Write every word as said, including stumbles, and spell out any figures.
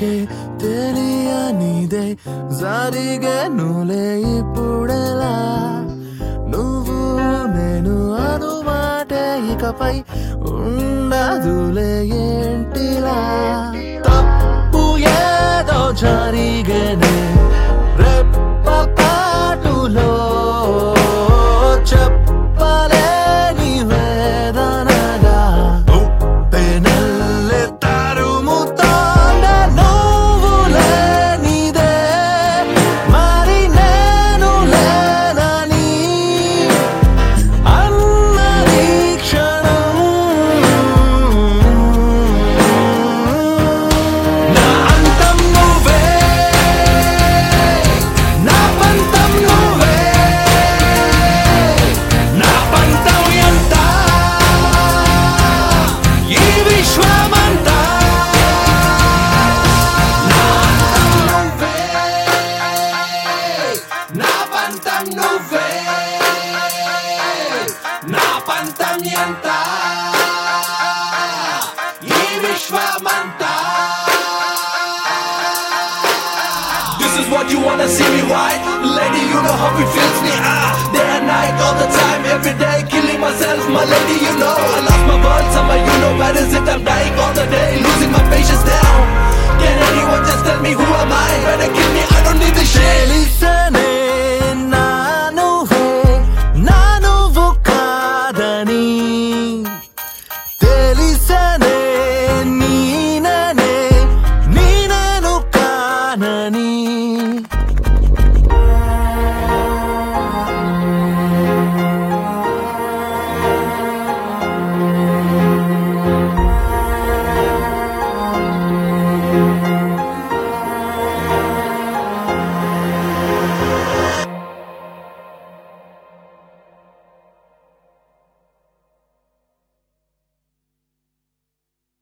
నాకే తెలియనిదే జరిగేనులే ఇప్పుడెలా నువ్వు నేను అనుమాటే ఇకపై ఉండదులే ఏంటిలా తప్పు ఏదో జరిగేనే రెప్పపాటులో చెప్పలేని వేదనగా పెనెల్లె తరుముతోందే నువ్వు లేనిదే మరి నేను లేనని అన్నది క్షణం నా అంతం నువ్వే నా పంతం నువ్వే నా పంతం ఎంత ఈ విశ్వమంతా నా అంతం నువ్వే నా పంతం నువ్వే నా పంతం ఎంత ఈ విశ్వమంతా This is what you wanna see me, right? Lady, you know how it feels me, ah. Day and night, all the time, every day, killing myself, my lady, you know. I lost my words, I'm a, you know, where is it? I'm dying all the day, losing my patience down.